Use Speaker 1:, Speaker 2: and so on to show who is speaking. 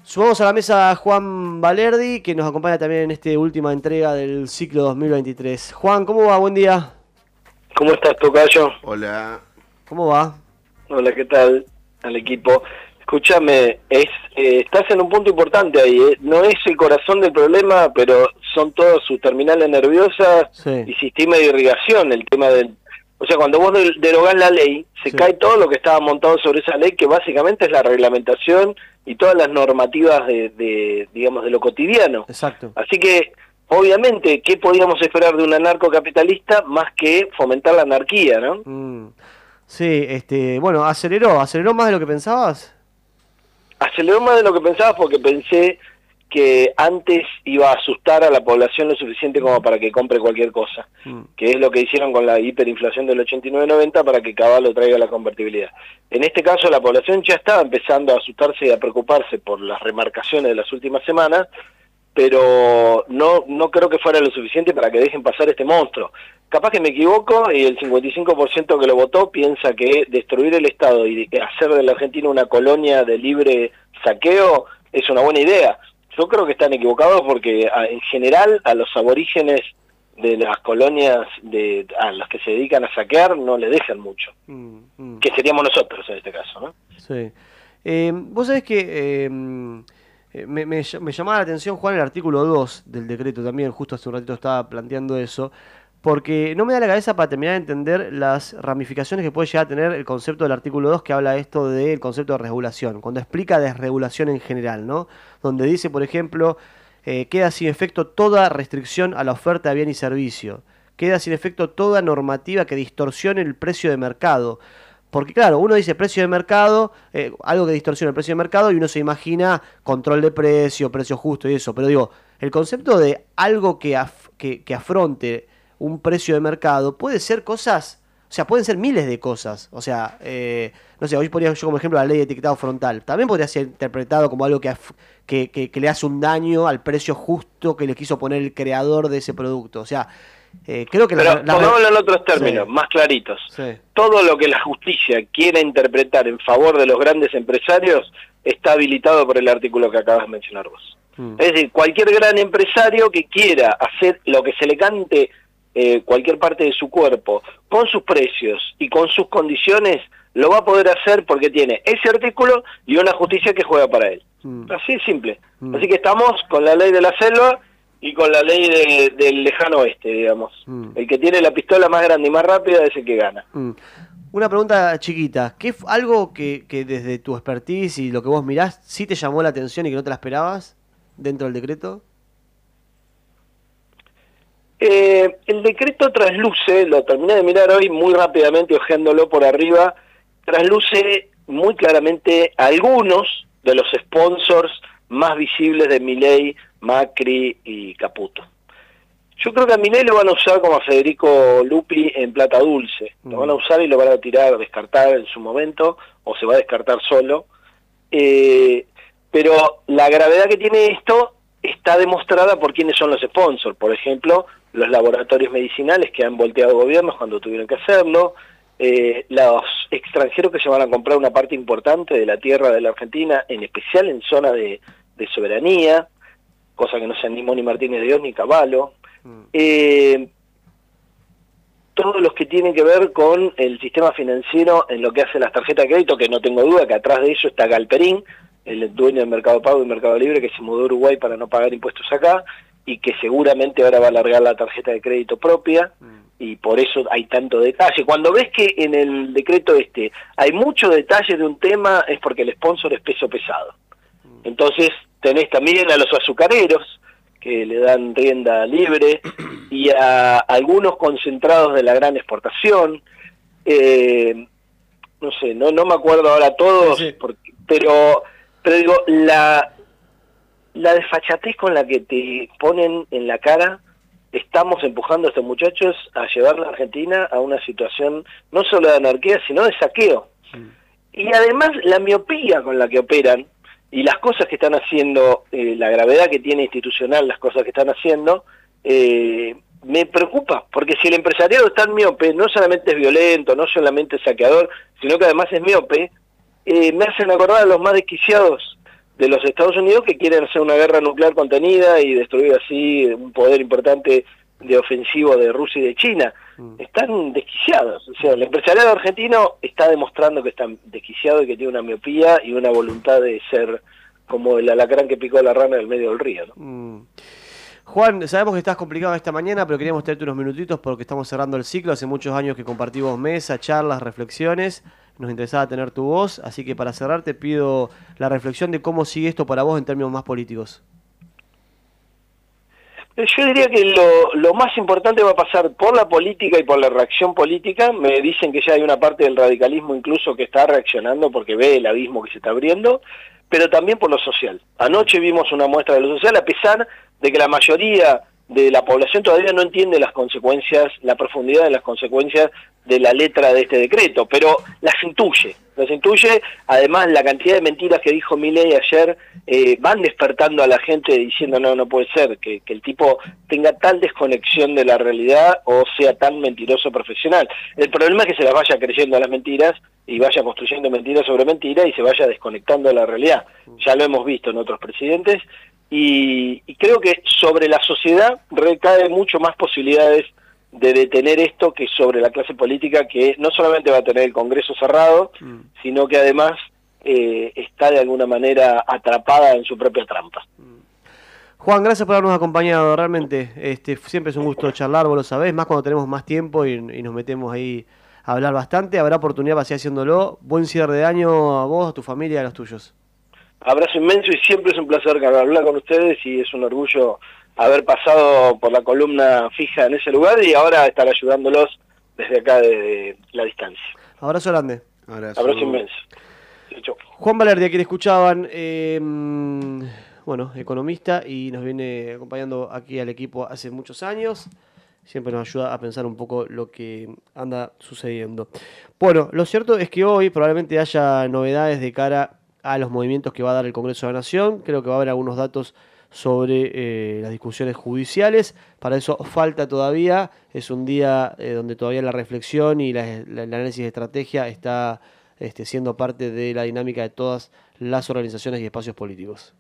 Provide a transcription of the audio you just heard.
Speaker 1: Sumamos a la mesa a Juan Valerdi, que nos acompaña también en esta última entrega del ciclo 2023. Juan, ¿cómo va? Buen día.
Speaker 2: ¿Cómo estás, tocayo?
Speaker 3: Hola.
Speaker 1: ¿Cómo va?
Speaker 2: Hola, ¿qué tal? Al equipo. Escúchame, estás en un punto importante ahí, ¿eh? No es el corazón del problema, pero son todas sus terminales nerviosas y sistema de irrigación, el tema del... O sea, cuando vos derogás la ley, se cae todo lo que estaba montado sobre esa ley, que básicamente es la reglamentación y todas las normativas digamos, de lo cotidiano.
Speaker 1: Exacto.
Speaker 2: Así que, obviamente, ¿qué podíamos esperar de un anarcocapitalista más que fomentar la anarquía, no?
Speaker 1: Sí, bueno, aceleró más de lo que pensabas.
Speaker 2: Aceleró más de lo que pensaba porque pensé que antes iba a asustar a la población lo suficiente como para que compre cualquier cosa, que es lo que hicieron con la hiperinflación del 89-90 para que Caballo traiga la convertibilidad. En este caso la población ya estaba empezando a asustarse y a preocuparse por las remarcaciones de las últimas semanas, pero no creo que fuera lo suficiente para que dejen pasar este monstruo. Capaz que me equivoco y el 55% que lo votó piensa que destruir el Estado y hacer de la Argentina una colonia de libre saqueo es una buena idea. Yo creo que están equivocados porque en general a los aborígenes de las colonias a las que se dedican a saquear no les dejan mucho, que seríamos nosotros en este caso, ¿no?
Speaker 1: Sí. Vos sabés que me llamaba la atención, Juan, el artículo 2 del decreto también, justo hace un ratito estaba planteando eso, porque no me da la cabeza para terminar de entender las ramificaciones que puede llegar a tener el concepto del artículo 2 que habla esto del concepto de regulación, cuando explica desregulación en general, ¿no? Donde dice, por ejemplo, queda sin efecto toda restricción a la oferta de bien y servicio, queda sin efecto toda normativa que distorsione el precio de mercado. Porque claro, uno dice precio de mercado, algo que distorsiona el precio de mercado y uno se imagina control de precio justo y eso, pero digo, el concepto de algo que afronte un precio de mercado puede ser cosas, o sea, pueden ser miles de cosas, o sea, no sé, hoy ponía yo como ejemplo la ley de etiquetado frontal, también podría ser interpretado como algo que le hace un daño al precio justo que le quiso poner el creador de ese producto, o sea, creo que...
Speaker 2: Pero pongámoslo en otros términos, más claritos.
Speaker 1: Sí.
Speaker 2: Todo lo que la justicia quiera interpretar en favor de los grandes empresarios está habilitado por el artículo que acabas de mencionar vos. Es decir, cualquier gran empresario que quiera hacer lo que se le cante cualquier parte de su cuerpo, con sus precios y con sus condiciones, lo va a poder hacer porque tiene ese artículo y una justicia que juega para él. Así es simple. Así que estamos con la ley de la selva y con la ley del lejano oeste, digamos. El que tiene la pistola más grande y más rápida es el que gana.
Speaker 1: Una pregunta chiquita, ¿qué algo que desde tu expertise y lo que vos mirás, sí te llamó la atención y que no te la esperabas dentro del decreto?
Speaker 2: El decreto trasluce, lo terminé de mirar hoy muy rápidamente, hojeándolo por arriba, trasluce muy claramente algunos de los sponsors más visibles de Milei, Macri y Caputo. Yo creo que a Milei lo van a usar como a Federico Lupi en plata dulce. Lo van a usar y lo van a tirar, descartar en su momento, o se va a descartar solo. Pero la gravedad que tiene esto está demostrada por quiénes son los sponsors. Por ejemplo, los laboratorios medicinales que han volteado gobiernos cuando tuvieron que hacerlo, los extranjeros que se van a comprar una parte importante de la tierra de la Argentina, en especial en zona de soberanía, cosa que no se animó ni Martínez de Dios ni Caballo. Todos los que tienen que ver con el sistema financiero en lo que hace las tarjetas de crédito, que no tengo duda que atrás de ello está Galperín, el dueño del Mercado Pago y Mercado Libre, que se mudó a Uruguay para no pagar impuestos acá, y que seguramente ahora va a largar la tarjeta de crédito propia, y por eso hay tanto detalle. Cuando ves que en el decreto hay mucho detalle de un tema, es porque el sponsor es peso pesado. Entonces tenés también a los azucareros, que le dan rienda libre, y a algunos concentrados de la gran exportación, no sé, no me acuerdo ahora todos,
Speaker 1: sí.
Speaker 2: Pero digo, la desfachatez con la que te ponen en la cara, estamos empujando a estos muchachos a llevar a la Argentina a una situación no solo de anarquía, sino de saqueo. Y además la miopía con la que operan, y las cosas que están haciendo, la gravedad que tiene institucional las cosas que están haciendo, me preocupa, porque si el empresariado es tan miope, no solamente es violento, no solamente es saqueador, sino que además es miope, me hacen acordar a los más desquiciados de los Estados Unidos, que quieren hacer una guerra nuclear contenida y destruir así un poder importante de ofensivo de Rusia y de China. Están desquiciados. O sea, el empresariado argentino está demostrando que está desquiciado y que tiene una miopía y una voluntad de ser como el alacrán que picó a la rana en el medio del río, ¿no?
Speaker 1: Juan, sabemos que estás complicado esta mañana, pero queríamos tenerte unos minutitos porque estamos cerrando el ciclo. Hace muchos años que compartimos mesa, charlas, reflexiones. Nos interesaba tener tu voz, así que para cerrar te pido la reflexión de cómo sigue esto para vos en términos más políticos.
Speaker 2: Yo diría que lo más importante va a pasar por la política y por la reacción política. Me dicen que ya hay una parte del radicalismo incluso que está reaccionando porque ve el abismo que se está abriendo, pero también por lo social. Anoche vimos una muestra de lo social, a pesar de que la mayoría de la población todavía no entiende las consecuencias, la profundidad de las consecuencias de la letra de este decreto, pero las intuye, además la cantidad de mentiras que dijo Milei ayer van despertando a la gente diciendo no puede ser que el tipo tenga tal desconexión de la realidad o sea tan mentiroso profesional. El problema es que se las vaya creyendo a las mentiras y vaya construyendo mentiras sobre mentiras y se vaya desconectando de la realidad. Ya lo hemos visto en otros presidentes y creo que sobre la sociedad recae mucho más posibilidades de detener esto que sobre la clase política, que no solamente va a tener el Congreso cerrado, sino que además está de alguna manera atrapada en su propia trampa.
Speaker 1: Juan, gracias por habernos acompañado, realmente siempre es un gusto charlar, vos lo sabés, más cuando tenemos más tiempo y nos metemos ahí a hablar bastante. Habrá oportunidad para seguir haciéndolo. Buen cierre de año a vos, a tu familia y a los tuyos.
Speaker 2: Abrazo inmenso y siempre es un placer hablar con ustedes y es un orgullo haber pasado por la columna fija en ese lugar y ahora estar ayudándolos desde acá, desde la distancia.
Speaker 1: Abrazo grande.
Speaker 2: Abrazo inmenso. Sí, chau.
Speaker 1: Juan Valerdi, a quien escuchaban, bueno, economista y nos viene acompañando aquí al equipo hace muchos años. Siempre nos ayuda a pensar un poco lo que anda sucediendo. Bueno, lo cierto es que hoy probablemente haya novedades de cara a los movimientos que va a dar el Congreso de la Nación. Creo que va a haber algunos datos sobre las discusiones judiciales. Para eso falta todavía. Es un día donde todavía la reflexión y el análisis de estrategia está siendo parte de la dinámica de todas las organizaciones y espacios políticos.